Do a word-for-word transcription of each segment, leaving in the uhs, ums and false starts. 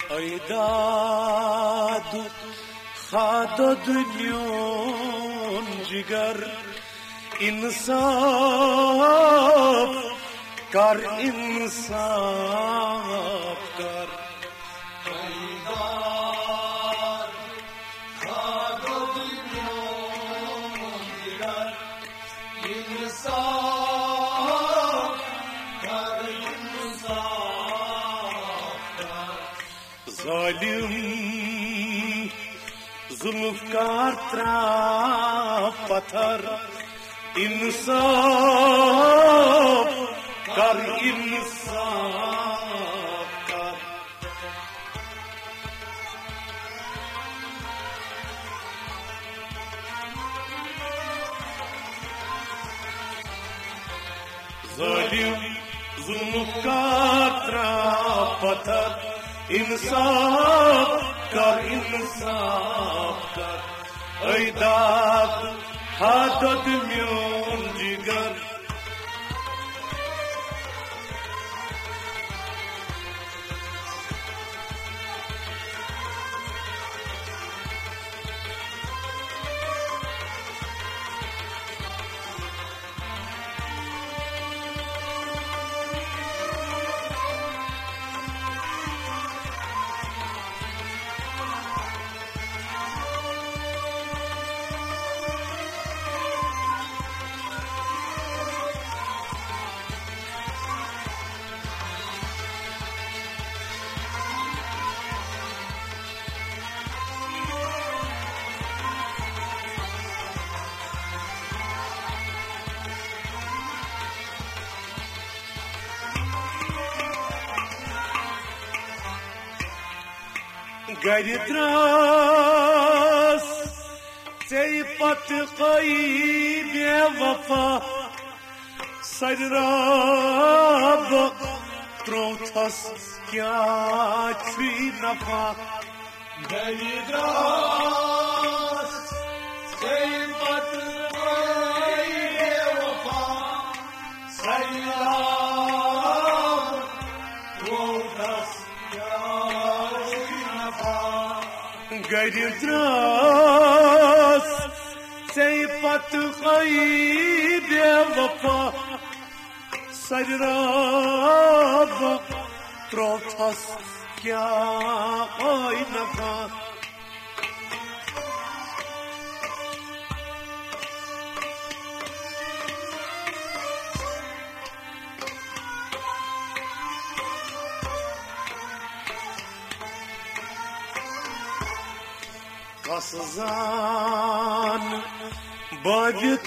ای داد خدا دنیون جگر انصاف کر انصاف کر ای داد خدا دنیون جگر انصاف کر انصاف کر ظالم जुल्फकार त्रा पत्थर इंसाफ कर इंसाफ कर जालिम जुल्फकार त्रा पत्थर इंसाफ कर इंसाफ कर ای داد حدد میون جگر Garidra's Tay pat qayb wafa Sadrab Trotas kya chi nafa Garidra's Tay pat qayb wafa Sadrab Trotas Garidra's Tay pat qayb wafa Sadrab Trotas kya nafa Qaszan Bajit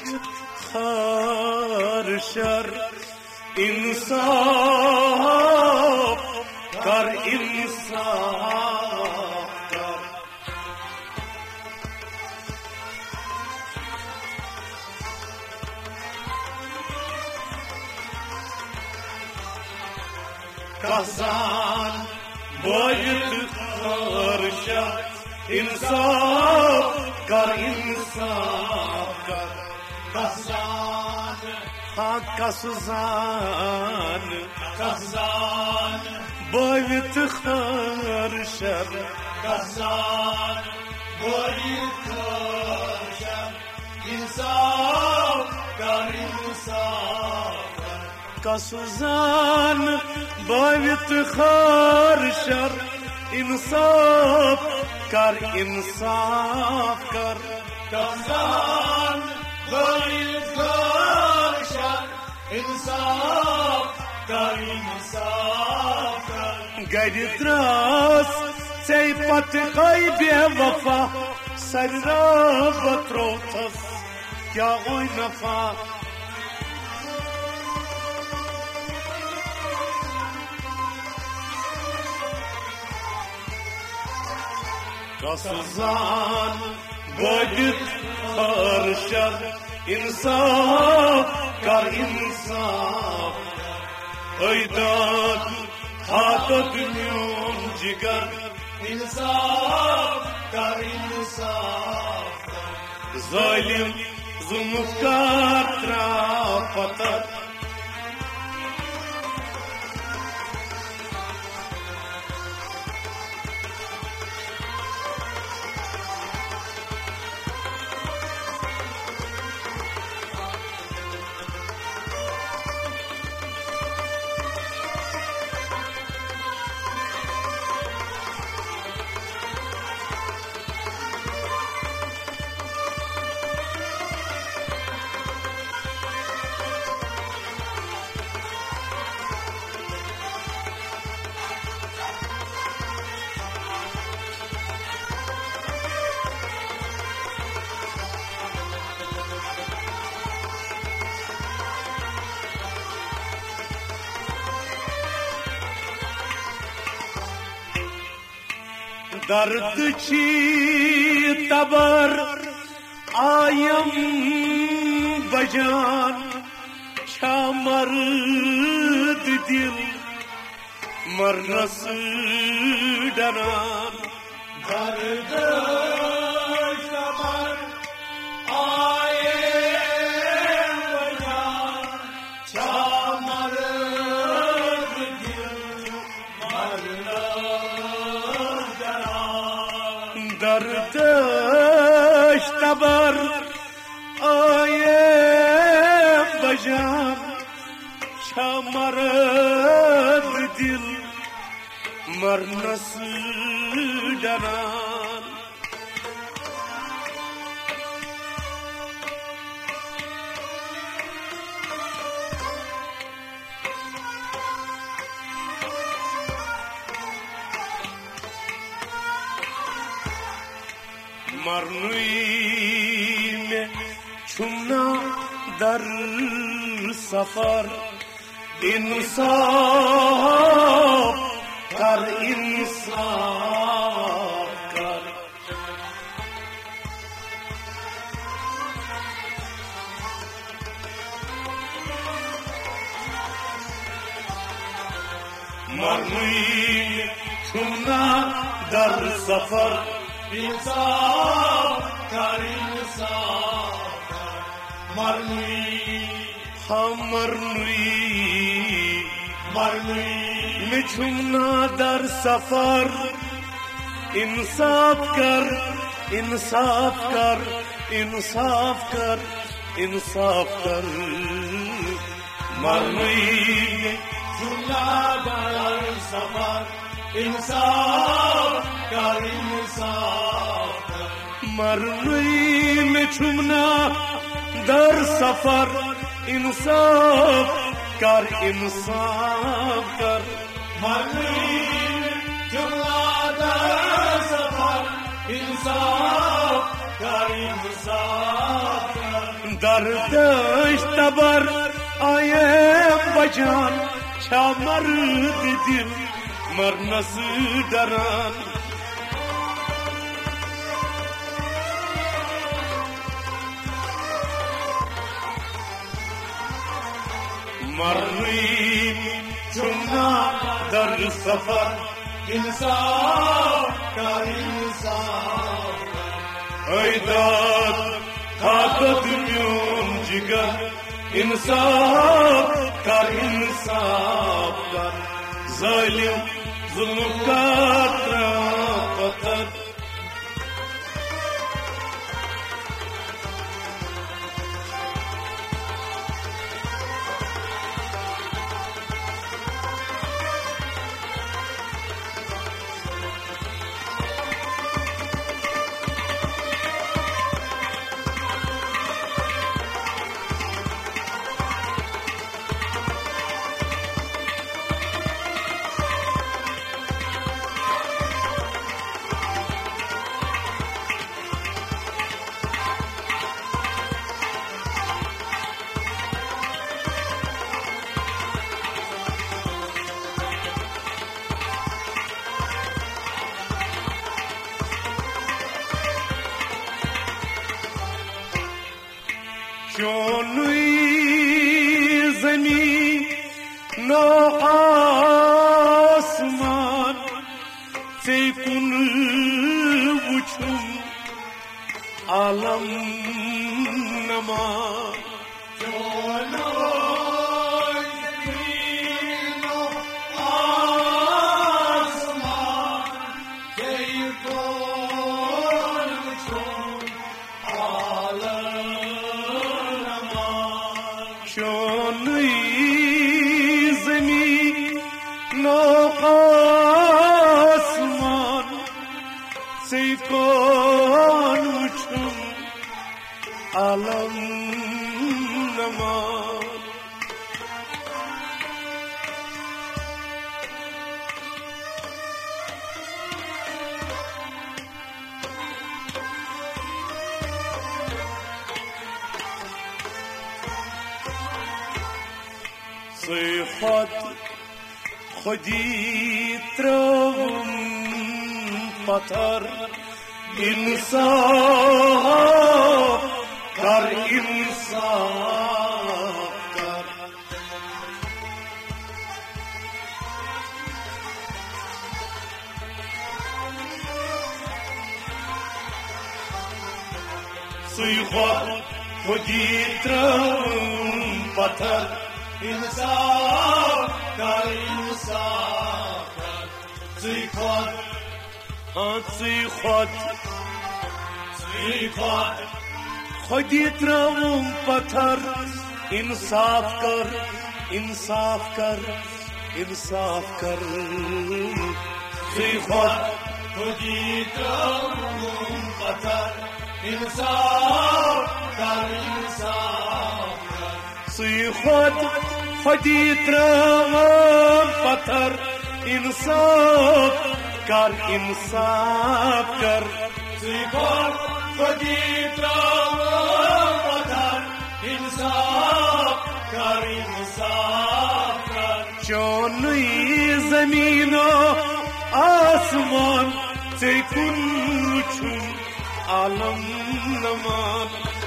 khar shar insaf kar insaf kar Qaszan Bajit khar shar इंसाफ कर इंसाफ कर कसान हाँ कसजान कसजान बोयत खर शर कसजान बोयत खर शर इंसाफ कर इंसाफ कर कसजान बोयत खर शर इंसाफ कर इंसाफ कर कसान बोयत खर शर इंसाफ कर इंसाफ कर Garidra's Tay pat qayb wafa Sadrab Trotas kya nafa Qaszan Bajit khar shar insaf kar insaf ای داد حدد میون جگر انصاف کر انصاف ظالم ظلمکار را پتر درد چی تبر آیم بجان چا مرد دل مرنس دران درد تبر آیم بجان چا مرد دل مرنس دران دردش تبر آیم بجان چا مرد دل مرنس دران مرنوی میں چمنا در سفر انصاف کر انصاف کر مرنوی چمنا در سفر انصاف کر انصاف کر مرنوی ہم مرنوی مرنوی میں چھمنا در سفر انصاف کر انصاف کر انصاف کر انصاف کر مرنوی میں چھمنا در سفر انصاف کر انصاف کر مرنوی میں چھمنا در سفر انصاف کر انصاف کر مرنوی چھمنا در سفر انصاف کر انصاف کر دردش تبر آیم بجان چا مرد دل مرنس دران مرنوی چمنا در سفر انصاف کر انصاف ای داد طاقت میون جگر انصاف کر انصاف کر ظالم ظلم کا پتھر چونوی زمین نو آسمان سیکن وچم عالم نمان چونوی زمین نو آسمان سیکن وچم عالم چونوی زمین نو آسمان سیکن وچم عالم نمان صفات خودی تروم पत्थर इंसाफ कर इंसाफ कर सुई ख्वाब खुदी त्रम पत्थर इंसाफ कर इंसाफ कर सुई ख्वाब हाँ सुई ख्वाब सुई ख्वाब खुदी त्रम पत्थर इंसाफ कर इंसाफ कर इंसाफ कर सुई ख्वाब खुदी त्रम पत्थर इंसाफ कर इंसाफ कर सुई ख्वाब खुदी त्रम पत्थर इंसाफ कर इंसाफ कर सुई ख्वाब खुदी त्रम पत्थर इंसाफ कर इंसाफ कर चौनुई जमीनो आसमान से कुछ आलम नमान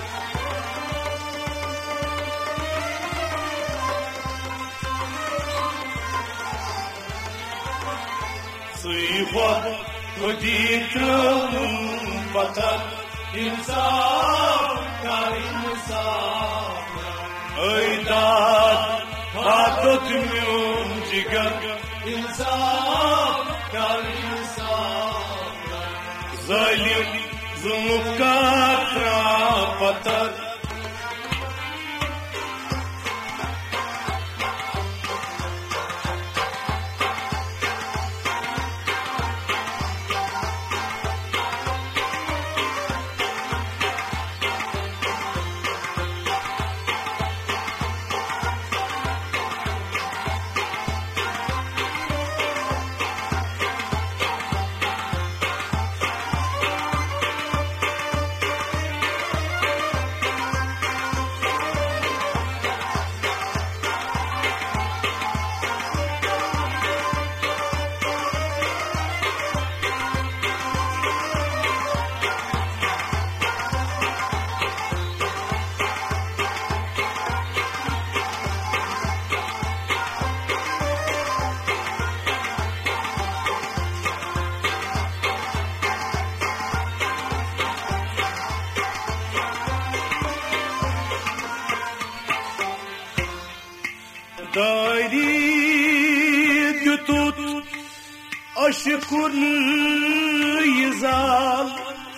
सुई ख्वाब खुदी त्रम पत्थर इंसाफ कर इंसाफ ऐ दाद हाथों में जिगर इंसाफ कर इंसाफ जालिम जुल्म का पत्थर دارید یتوت عاشقون یزال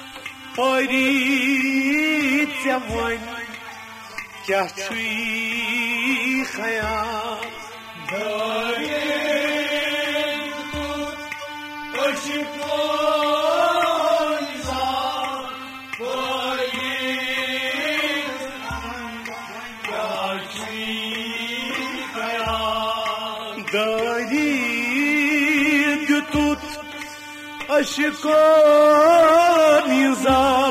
پارید زمان که توی خیال دارید یتوت عاشقون یزال پارید که توی دارید یتوت عاشقان یزال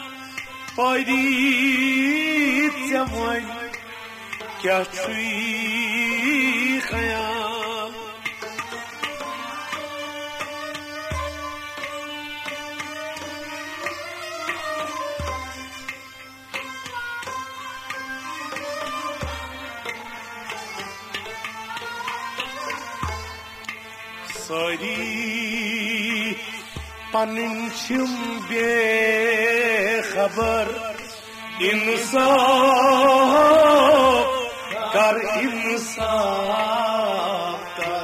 پارید زمان که توی خیال ساری پنچم بے خبر انصاف کر انصاف کر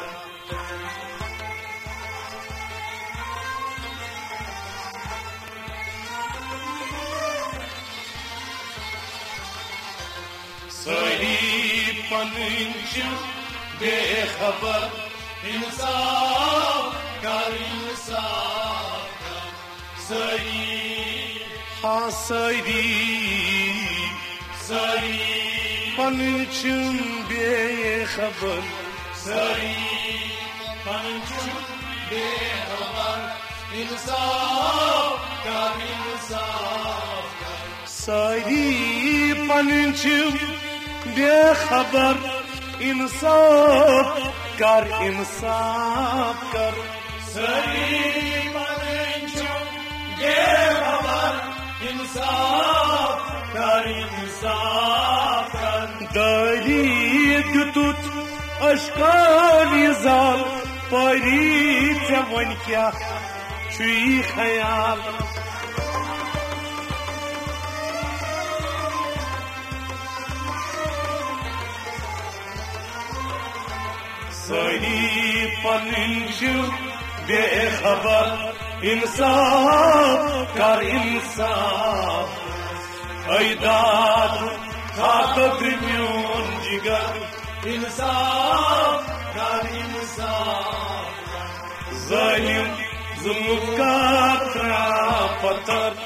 ساری پنچم بے خبر इंसाफ कर इंसाफ कर सही हाँ सही सही पंचम बेखबर सही पंचम बेखबर इंसाफ कर इंसाफ कर सही पंचम बेखबर इंसाफ कर इंसाफ कर सही ये खबर इंसाफ कर इंसाफ कर दारी दुतुत अशकानी जाल परी वन क्या छुई ख्याल सही पनिश बेखबर इंसाफ कर इंसाफ ऐदाद ताकत म्यून जिगर इंसाफ कर इंसाफ जालिम जुल्म का त्रा पत्थर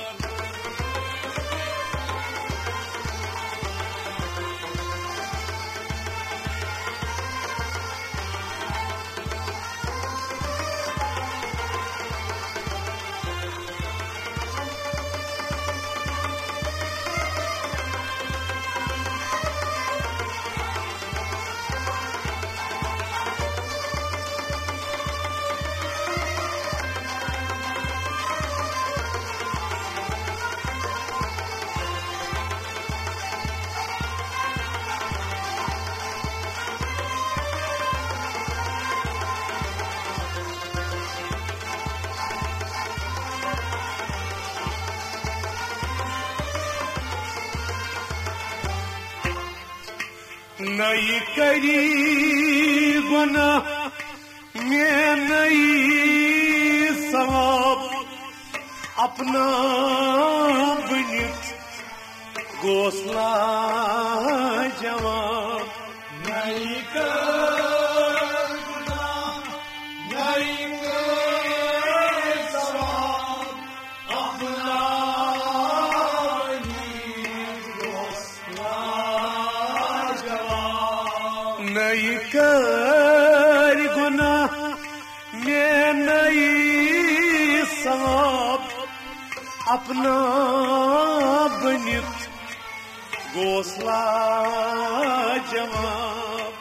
नई करी गुना मैं नई सवाब अपना बनित घोसला जवाब नई कर गुना नई कर सवाब अपना नई कर गुना मैं नई सवाब अपना बनित घोसला जवाब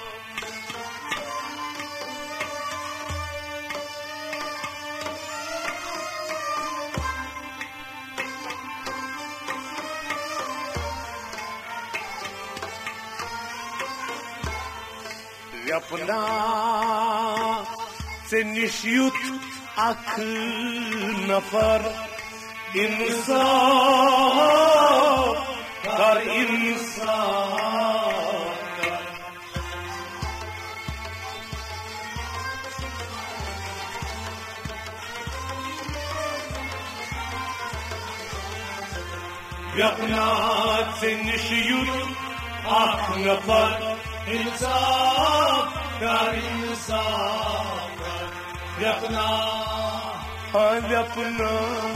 अपना से निश्युत अख नफर इंसाफ कर इंसाफ अपना से निश्युत अख नफर इंसाफ कर इंसाफ व्यपना हाँ व्यपना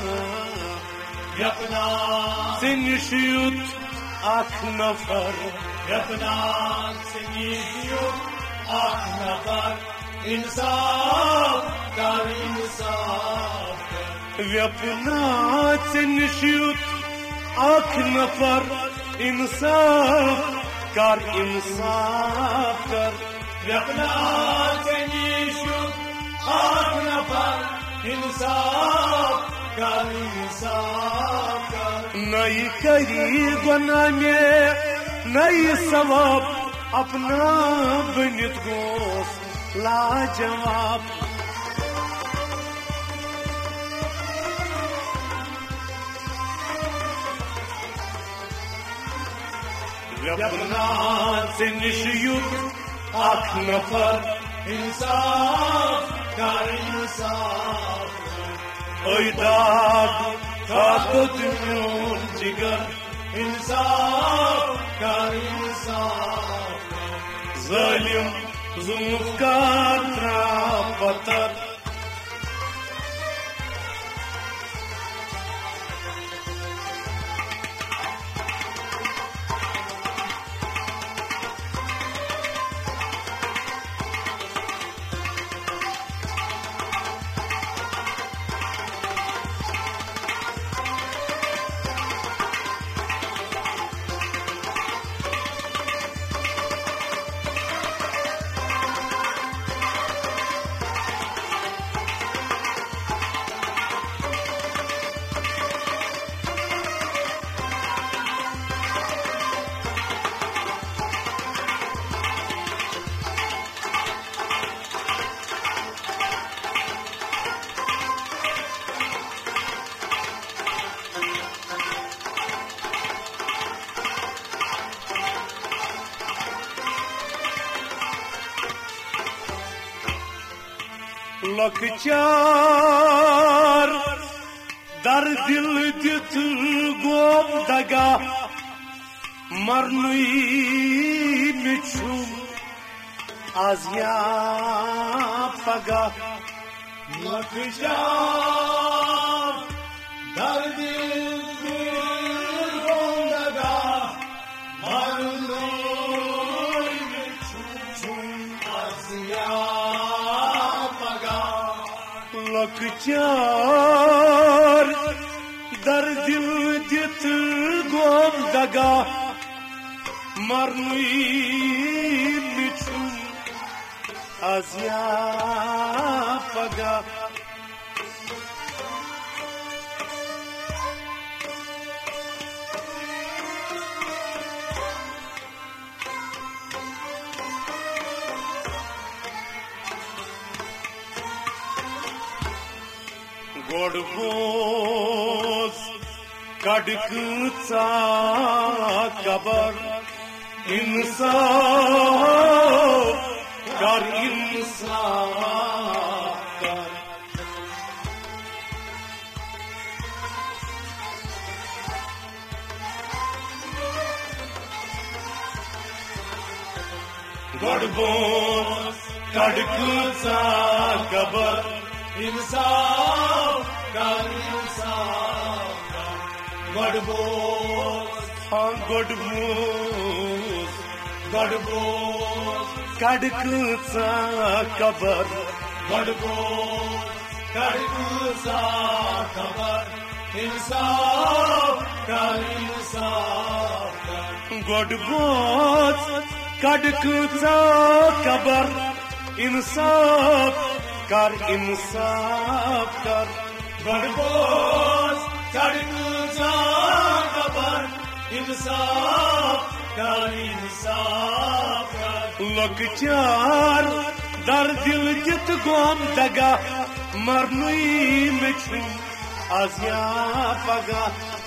व्यपना सिंशयुत आख नफर व्यपना सिंशयुत आख नफर इंसाफ कर इंसाफ व्यपना सिंशयुत आख नफर इंसाफ कर इंसाफ कर व्यपना निशुत आख नफर इंसाफ कर इंसाफ कर नई करी गुना में नई सवाब अपना बनित गोस लाजवाब व्यपना से निशयुत आख नफर इंसाफ कर इंसाफ ऐदाद ताकत म्यून जिगर इंसाफ कर इंसाफ जालिम जुल्म का त्रा पत्थर लकचार दर दिल दित गोम दगा मरनुई मिछुम आज या पगा लकचार दर दिल गोम दगा मरनुई मिछुम आज या लकचार दर दिल दित गोम दगा मरनुई मिछुम आज या पगा गोडबोस कडकचा कबर इंसाफ कर इंसाफ कर गोडबोस कडकचा कबर इंसाफ कर इंसाफ कर गडबोस हाँ गडबोस गडबोस कडकचा कबर गडबोस कडकचा कबर इंसाफ कर इंसाफ कर गडबोस कडकचा कबर इंसाफ कर इंसाफ कर गडबोस कडकचा कबर इंसाफ कर इंसाफ कर लकचार दर दिल दित गोम दगा मरनुई मिछुम आज या पगा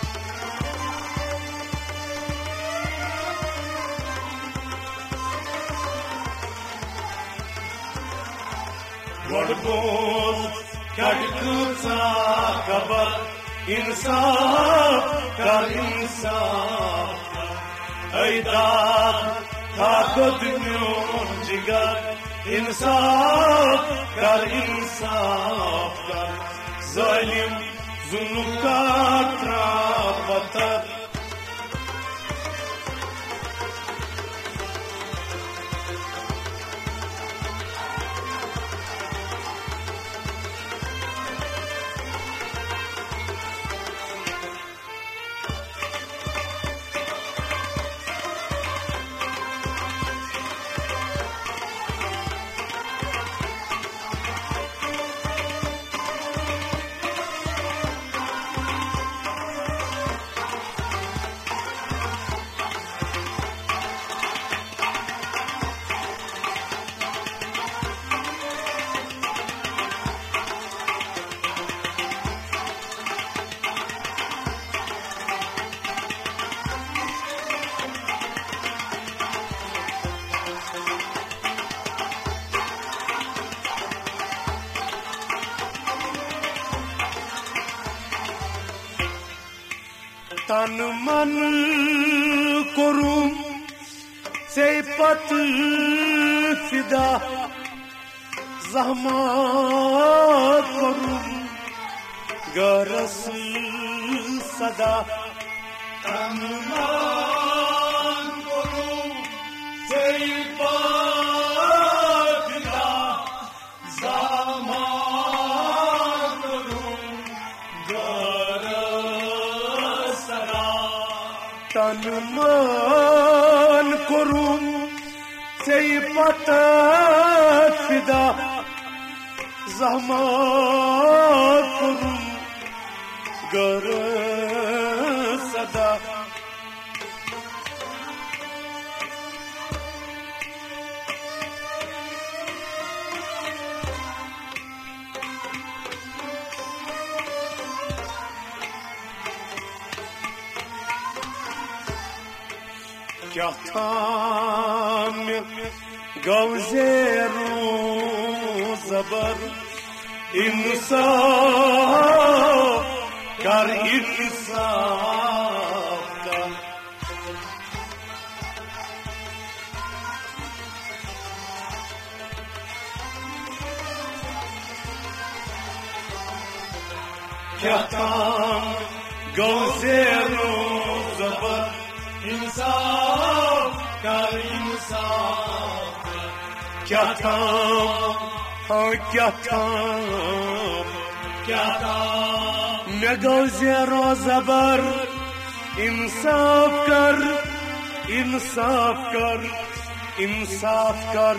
गडबोस कडकचा कबर इंसाफ कर इंसाफ ऐदार ताकत म्योन जिगर इंसाफ कर इंसाफ कर जालिम जुल्म का पत्थर तन मन करूं से पत फिदा ज़हमत करूं गरस सदा तन मन करूं से पत फिदा ज़हमत करूं गरस सदा तन मन करूं से पत फिदा ज़हमत करूं गर सदा क्या थाम गौज़ेरू ज़बर इंसाफ कर इंसाफ कर क्या काम गौसे रोज़ बर इंसाफ कर इंसाफ क्या काम हाँ क्या काम क्या काम मैं गौसे रोज़ बर इंसाफ कर इंसाफ कर इंसाफ कर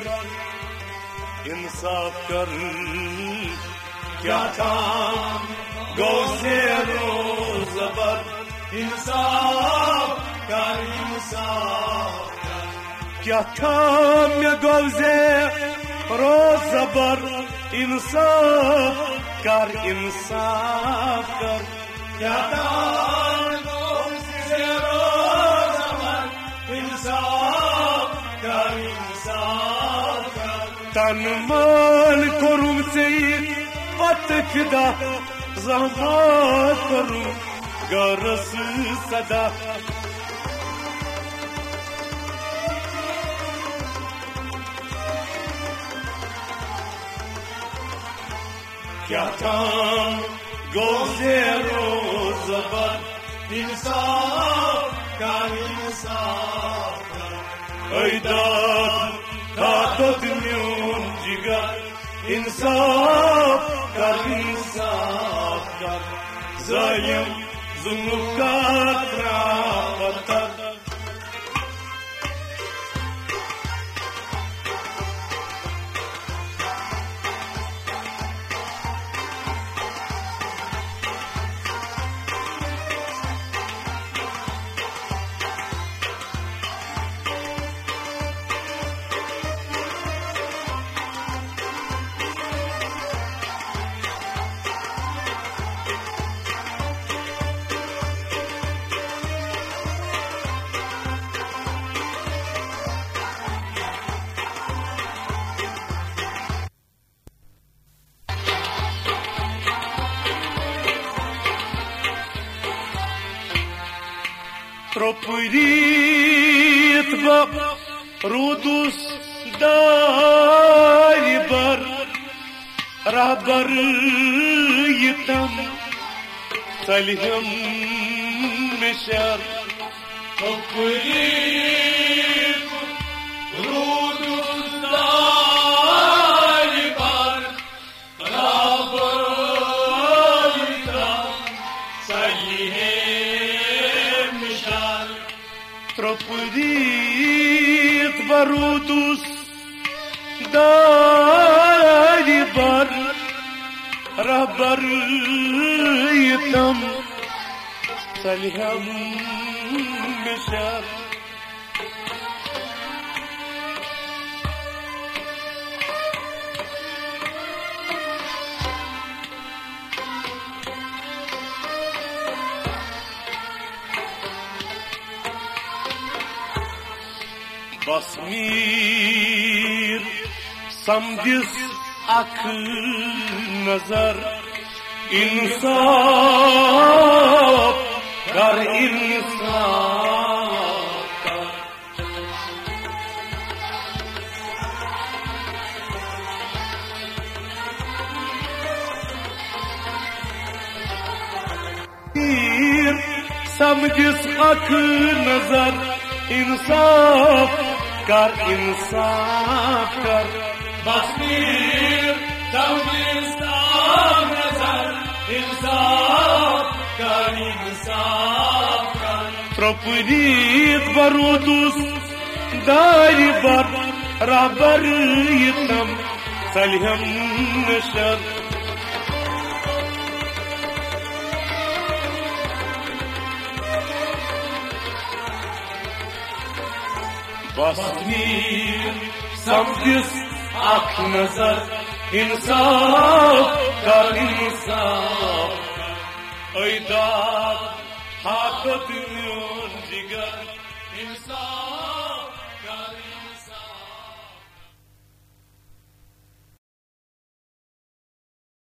इंसाफ कर क्या काम गौसे रोज़ बर इंसाफ कर इंसाफ कर क्या काम मैं गौसे रोज़ बर इंसाफ कर इंसाफ कर क्या काम गौसे रोज़ बर इंसाफ कर इंसाफ कर तन मान कोरुम ज़ेर पतखदा ज़हमत करूं गरस सदा क्या काम गौसे रोज़ बर इंसाफ कर इंसाफ कर ऐदाद दादत म्यून जिगर इंसाफ कर इंसाफ कर ज़ालिम जुल्म का पत्थर Troprit va rudus daribar rabar yitam saliham mishar Troprit rudus daribar rabar yitam saliham Troprit barudus daribar rabar yitam saliham mishar Basmir samdis ak nazar insaf kar insaf kar samdis ak nazar insaf कर इंसाफ कर बसमीर तौबीस्तान नजर इंसाफ कर इंसाफ कर Troprit barudus daribar rabar yitam saliham mishar Basmir samdis ak nazar insaf kar insaf ऐदाद हाथ जिगर इंसाफ